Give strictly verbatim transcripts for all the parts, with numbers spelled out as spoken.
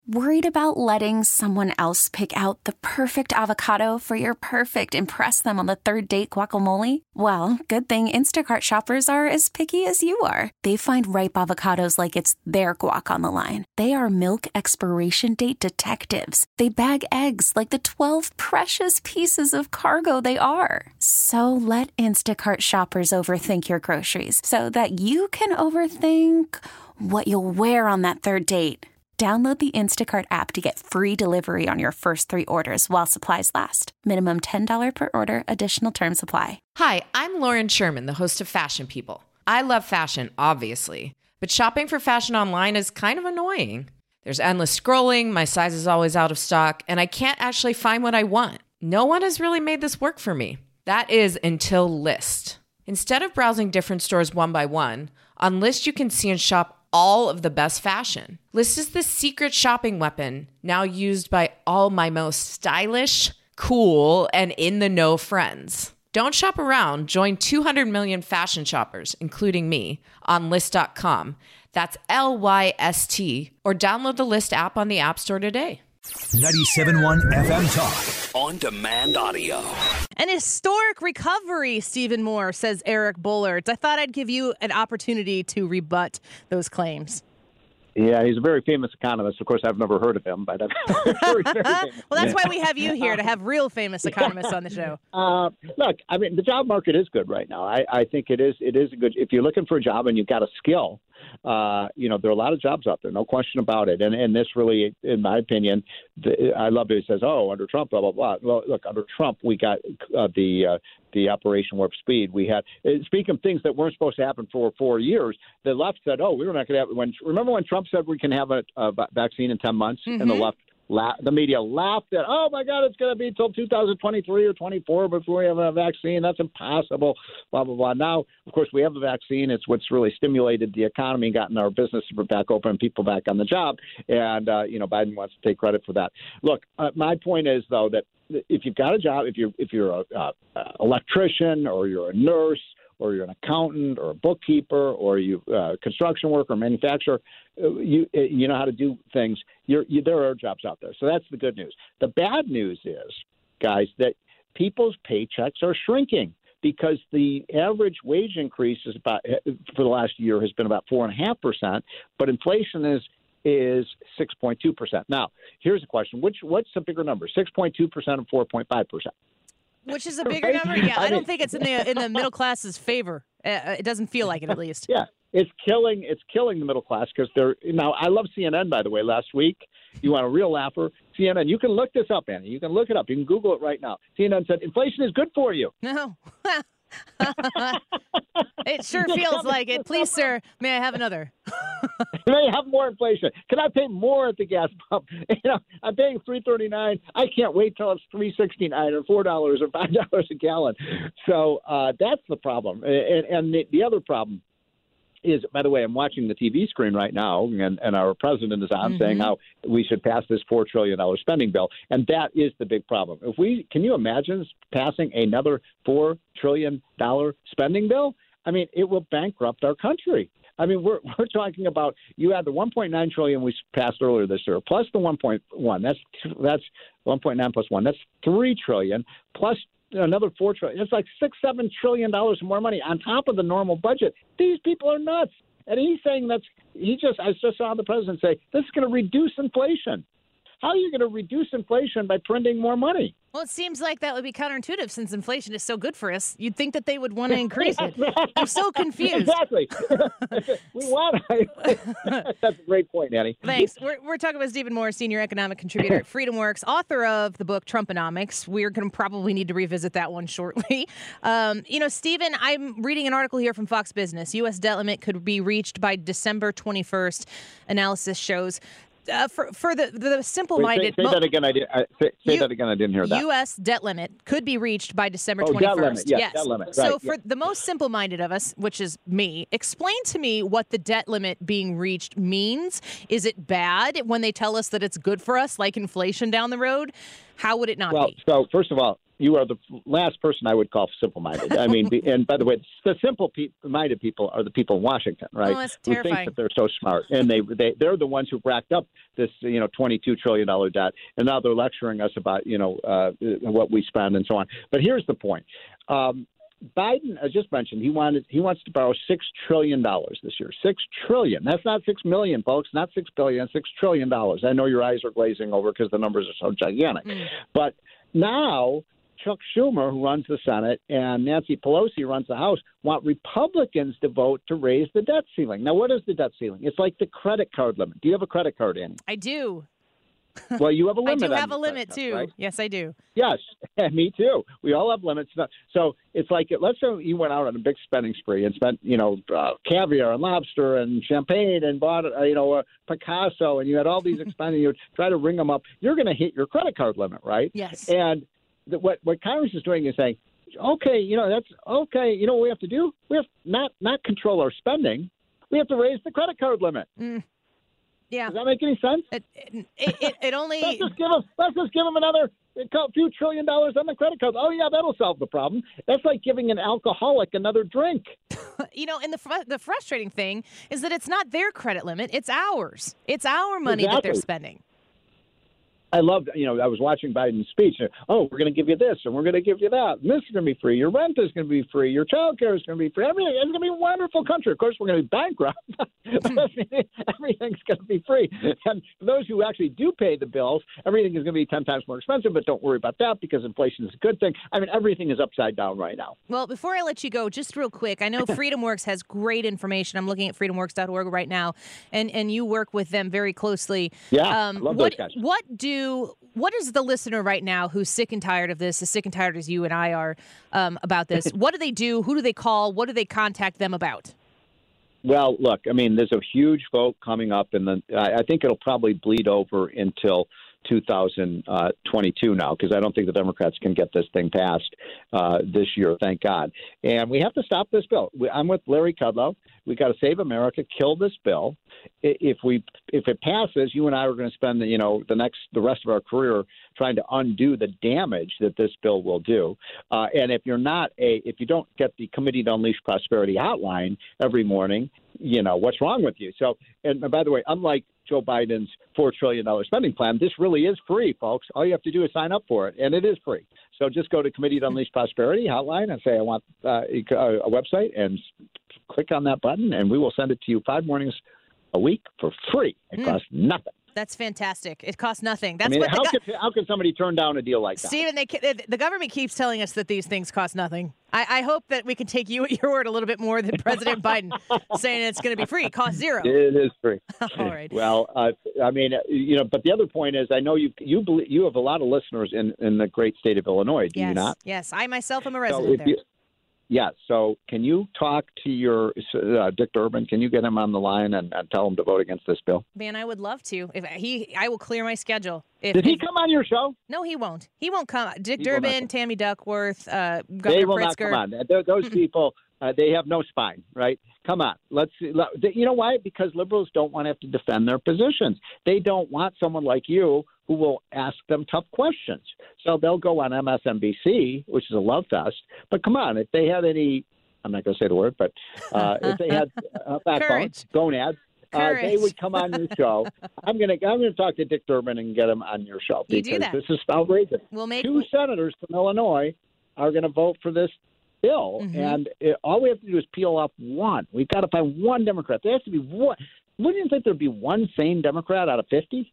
Worried about letting someone else pick out the perfect avocado for your perfect impress them on the third date guacamole? Well, good thing Instacart shoppers are as picky as you are. They find ripe avocados like it's their guac on the line. They are milk expiration date detectives. They bag eggs like the twelve precious pieces of cargo they are. So let Instacart shoppers overthink your groceries so that you can overthink what you'll wear on that third date. Download the Instacart app to get free delivery on your first three orders while supplies last. Minimum ten dollars per order. Additional terms apply. Hi, I'm Lauren Sherman, the host of Fashion People. I love fashion, obviously, but shopping for fashion online is kind of annoying. There's endless scrolling, my size is always out of stock, and I can't actually find what I want. No one has really made this work for me. That is until Lyst. Instead of browsing different stores one by one, on Lyst you can see and shop all of the best fashion. Lyst is the secret shopping weapon now used by all my most stylish, cool, and in-the-know friends. Don't shop around. Join two hundred million fashion shoppers, including me, on Lyst dot com. That's L Y S T. Or download the Lyst app on the App Store today. ninety-seven point one F M Talk. On demand audio. An historic recovery, Stephen Moore, says Eric Bullard. I thought I'd give you an opportunity to rebut those claims. Yeah, he's a very famous economist. Of course, I've never heard of him, but I'm very, very famous. Well, that's why we have you here, to have real famous economists on the show. Uh, look, I mean, the job market is good right now. I, I think it is. It is a good. If you're looking for a job and you've got a skill, uh, you know, there are a lot of jobs out there, no question about it. And and this really, in my opinion, the, I love it. It says, oh, under Trump, blah blah blah. Well, look, under Trump, we got uh, the uh, the Operation Warp Speed. We had, speaking of things that weren't supposed to happen for four years, the left said, oh, we were not going to have. When remember when Trump said we can have a, a vaccine in ten months, mm-hmm. and the left. La- the media laughed at, oh, my God, it's going to be until two thousand twenty-three or twenty-four before we have a vaccine. That's impossible, blah, blah, blah. Now, of course, we have the vaccine. It's what's really stimulated the economy, gotten our business back open and people back on the job. And, uh, you know, Biden wants to take credit for that. Look, uh, my point is, though, that if you've got a job, if you're, if you're an uh, uh, electrician or you're a nurse or you're an accountant or a bookkeeper or you uh, construction worker or manufacturer, you you know how to do things. You're, you, there are jobs out there. So that's the good news. The bad news is, guys, that people's paychecks are shrinking because the average wage increase is about for the last year has been about four and a half percent, but inflation is is six point two percent. Now, here's a question: which what's the bigger number, six point two percent or four point five percent? Which is a bigger number? Yeah, I don't think it's in the in the middle class's favor. Uh, it doesn't feel like it, at least. Yeah, it's killing it's killing the middle class because they're now. I love C N N, by the way. Last week, you want a real laugher? C N N. You can look this up, Annie. You can look it up. You can Google it right now. C N N said inflation is good for you. No. It sure feels like it. Please, sir, may I have another? May I have more inflation? Can I pay more at the gas pump? You know, I'm paying three thirty-nine. I can't wait till it's three sixty-nine or four dollars or five dollars a gallon. So uh, that's the problem. And, and the, the other problem is, by the way, I'm watching the T V screen right now, and, and our president is on mm-hmm. saying how we should pass this four trillion dollars spending bill, and that is the big problem. If we can you imagine passing another four trillion dollars spending bill? I mean, it will bankrupt our country. I mean, we're we're talking about you had the one point nine trillion dollars we passed earlier this year, plus the one point one. That's that's one point nine plus one. That's three trillion dollars plus another four trillion dollars. It's like six, seven trillion dollars more money on top of the normal budget. These people are nuts. And he's saying that's he just I just saw the president say this is going to reduce inflation. How are you going to reduce inflation by printing more money? Well, it seems like that would be counterintuitive since inflation is so good for us. You'd think that they would want to increase it. I'm so confused. Exactly. we want That's a great point, Annie. Thanks. We're, we're talking about Stephen Moore, senior economic contributor at FreedomWorks, author of the book Trumponomics. We're going to probably need to revisit that one shortly. Um, you know, Stephen, I'm reading an article here from Fox Business. U S debt limit could be reached by December twenty-first. Analysis shows. Uh, for for the the simple-minded. Wait, say, say that again. I did. I, say say U, that again. I didn't hear that. U S debt limit could be reached by December oh, twenty-first. Debt limit. Yes, yes. Debt limit. Right, so for yeah. the most simple-minded of us, which is me, explain to me what the debt limit being reached means. Is it bad when they tell us that it's good for us, like inflation down the road? How would it not well, be? So first of all, you are the last person I would call simple-minded. I mean, and by the way, the simple-minded people are the people in Washington, right? Oh, that's who terrifying. think that they're so smart, and they they they're the ones who racked up this you know twenty-two trillion dollars debt, and now they're lecturing us about you know uh, what we spend and so on. But here's the point. Um, Biden, I just mentioned, he wanted he wants to borrow six trillion dollars this year. Six trillion. That's not six million, folks. Not six billion. Six trillion dollars. I know your eyes are glazing over because the numbers are so gigantic. Mm. But now Chuck Schumer, who runs the Senate, and Nancy Pelosi, who runs the House, want Republicans to vote to raise the debt ceiling. Now, what is the debt ceiling? It's like the credit card limit. Do you have a credit card, Annie? I do. Well, you have a limit. I do on have a limit, card, too. Right? Yes, I do. Yes, me too. We all have limits. So it's like, let's say you went out on a big spending spree and spent, you know, uh, caviar and lobster and champagne and bought, uh, you know, a Picasso, and you had all these expenses. You try to ring them up. You're going to hit your credit card limit, right? Yes. And the, what what Congress is doing is saying, okay, you know, that's okay. You know what we have to do? We have to not not control our spending. We have to raise the credit card limit. Mm. Yeah. Does that make any sense? It, it, it, it only. let's just give them. Let's just give them another few trillion dollars on the credit card. Oh yeah, that'll solve the problem. That's like giving an alcoholic another drink. You know, and the fr- the frustrating thing is that it's not their credit limit; it's ours. It's our money exactly. that they're spending. I loved, you know, I was watching Biden's speech. Oh, we're going to give you this, and we're going to give you that. And this is going to be free. Your rent is going to be free. Your child care is going to be free. Everything. It's going to be a wonderful country. Of course, we're going to be bankrupt. Everything's going to be free. And for those who actually do pay the bills, everything is going to be ten times more expensive. But don't worry about that because inflation is a good thing. I mean, everything is upside down right now. Well, before I let you go, just real quick, I know FreedomWorks has great information. I'm looking at freedom works dot org right now, and, and you work with them very closely. Yeah, um, love what, those guys. What do what is the listener right now who's sick and tired of this, as sick and tired as you and I are um, about this? What do they do? Who do they call? What do they contact them about? Well, look, I mean, there's a huge vote coming up, and the I think it'll probably bleed over until two thousand twenty-two now, because I don't think the Democrats can get this thing passed uh, this year, thank God. And we have to stop this bill. We, I'm with Larry Kudlow. We got to save America, kill this bill. If we if it passes, you and I are going to spend the, you know the next the rest of our career trying to undo the damage that this bill will do. Uh, and if you're not a if you don't get the Committee to Unleash Prosperity hotline every morning, you know what's wrong with you. So, and by the way, unlike Joe Biden's four trillion dollars spending plan, this really is free, folks. All you have to do is sign up for it, and it is free. So just go to Committee to Unleash Prosperity hotline and say, I want uh, a website, and click on that button, and we will send it to you five mornings a week for free. It mm. costs nothing. That's fantastic. It costs nothing. That's I mean, what how, go- could, how can somebody turn down a deal like that? Stephen, they, the government keeps telling us that these things cost nothing. I, I hope that we can take you at your word a little bit more than President Biden saying it's going to be free. It costs zero. It is free. All right. Well, uh, I mean, you know, but the other point is, I know you you believe, you have a lot of listeners in, in the great state of Illinois. Do yes. you not? Yes. I myself am a resident so there. You, Yes. So can you talk to your uh, Dick Durbin? Can you get him on the line and, and tell him to vote against this bill? Man, I would love to. If he, I will clear my schedule. If, Did he if, come on your show? No, he won't. He won't come. Dick He Durbin, Tammy Duckworth, uh, Governor They will Pritzker. not come on. Those people, uh, they have no spine, right? Come on. Let's see. Let, you know why? Because liberals don't want to have to defend their positions. They don't want someone like you who will ask them tough questions. So they'll go on M S N B C, which is a love fest. But come on, if they had any, I'm not going to say the word, but uh, if they had uh, backbone, gonads, uh, they would come on your show. I'm going to I'm going to talk to Dick Durbin and get him on your show You because do that. this is outrageous. We'll make Two senators from Illinois are going to vote for this bill, mm-hmm. and it, all we have to do is peel off one. We've got to find one Democrat. There has to be one. Wouldn't you think there'd be one sane Democrat out of fifty?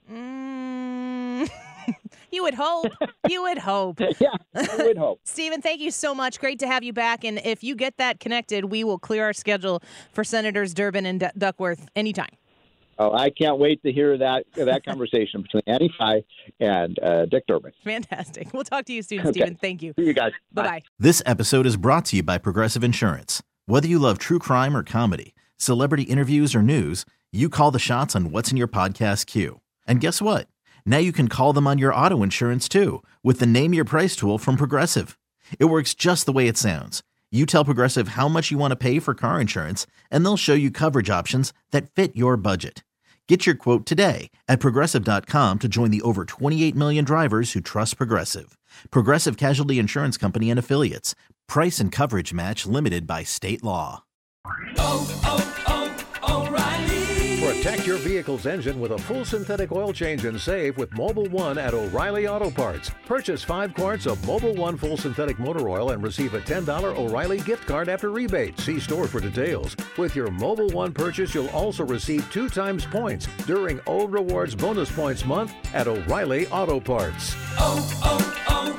Mm, you would hope. You would hope. Yeah, I would hope. Stephen, thank you so much. Great to have you back. And if you get that connected, we will clear our schedule for Senators Durbin and D- Duckworth anytime. Oh, I can't wait to hear that that conversation between Annie Fye and uh, Dick Durbin. Fantastic. We'll talk to you soon, Okay. Stephen. Thank you. See you guys. Bye-bye. Bye. This episode is brought to you by Progressive Insurance. Whether you love true crime or comedy, celebrity interviews or news, you call the shots on what's in your podcast queue. And guess what? Now you can call them on your auto insurance too with the Name Your Price tool from Progressive. It works just the way it sounds. You tell Progressive how much you want to pay for car insurance, and they'll show you coverage options that fit your budget. Get your quote today at Progressive dot com to join the over twenty-eight million drivers who trust Progressive. Progressive Casualty Insurance Company and Affiliates. Price and coverage match limited by state law. Oh, oh, oh, O'Reilly. Protect your vehicle's engine with a full synthetic oil change and save with Mobil one at O'Reilly Auto Parts. Purchase five quarts of Mobil one full synthetic motor oil and receive a ten dollars O'Reilly gift card after rebate. See store for details. With your Mobil one purchase, you'll also receive two times points during O Rewards Bonus Points Month at O'Reilly Auto Parts. Oh,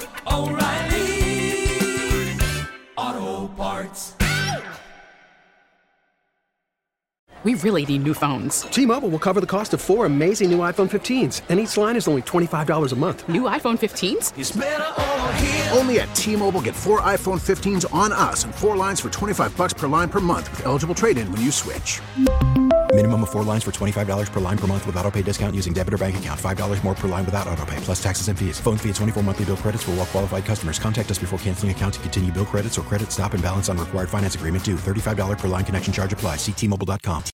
oh, oh, O'Reilly Auto Parts. We really need new phones. T-Mobile will cover the cost of four amazing new iPhone fifteens, and each line is only twenty-five dollars a month. New iPhone fifteens? It's better over here. Only at T-Mobile, get four iPhone fifteens on us and four lines for twenty-five bucks per line per month with eligible trade-in when you switch. Minimum of four lines for twenty-five dollars per line per month with autopay discount using debit or bank account. five dollars more per line without autopay, plus taxes and fees. Phone fee at twenty-four monthly bill credits for well-qualified customers. Contact us before canceling account to continue bill credits or credit stop and balance on required finance agreement due. thirty-five dollars per line connection charge applies. See T Mobile dot com.